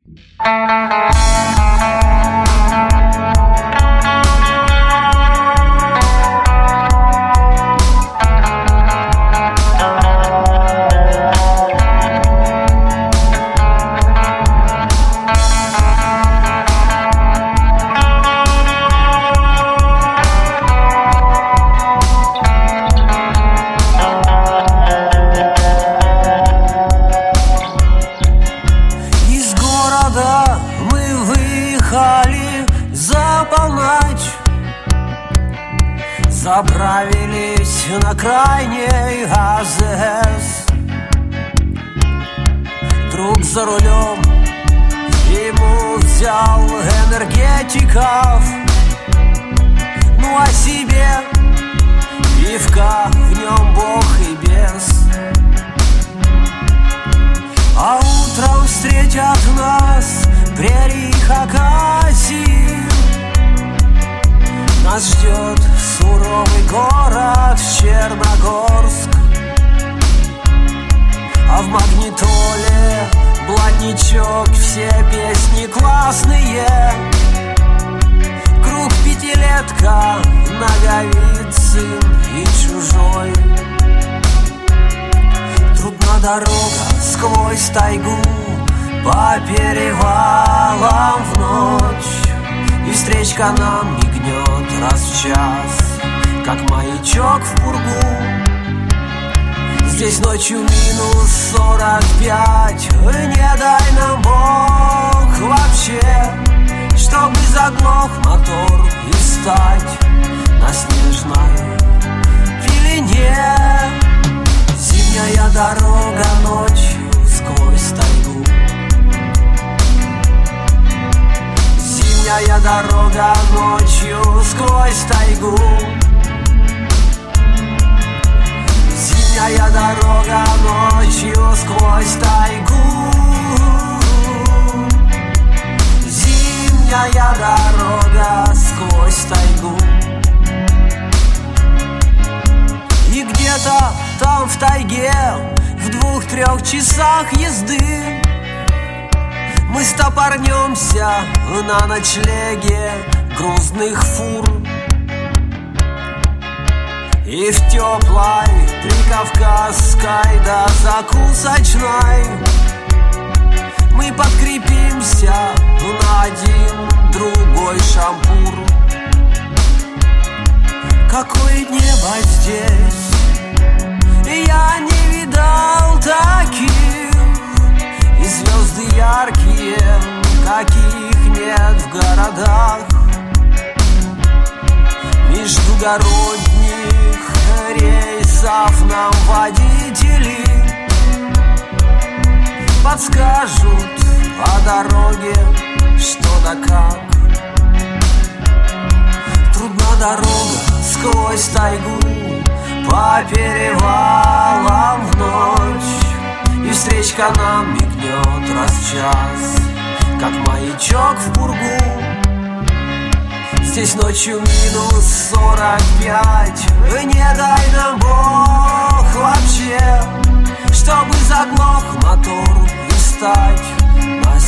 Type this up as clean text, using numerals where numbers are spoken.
Заправились на крайней АЗС. Друг за рулем, ему взял энергетиков. Ну а себе пивка, в нем бог и бес. А утром встретят нас прерии Хакасии. Нас ждет суровый город Черногорск. А в магнитоле блатничок, все песни классные. Круг пятилетка, Наговицын и Чужой. Трудна дорога сквозь тайгу, по перевалам в ночь. И встречка нам мигнет раз в час, как маячок в пургу. Здесь ночью минус 45. Не дай нам Бог вообще, чтобы заглох мотор и встать на снежной пелене. Зимняя дорога ночью сквозь тайгу. Зимняя дорога ночью сквозь тайгу. Зимняя дорога ночью сквозь тайгу. Зимняя дорога сквозь тайгу. И где-то там в тайге, в 2-3 часах езды, мы стопорнемся на ночлеге грузных фур. И в теплой прикавказской да закусочной мы подкрепимся на один другой шампур. Какое небо здесь, я не видал таких. И звезды яркие, каких нет в городах. Междугородних рейсов нам водители подскажут о дороге, что да как. Трудна дорога сквозь тайгу, по перевалам в ночь. И встречка нам мигнет раз в час, как маячок в пургу. Здесь ночью минус 45. Не дай нам Бог вообще, чтобы заглох мотор и встать на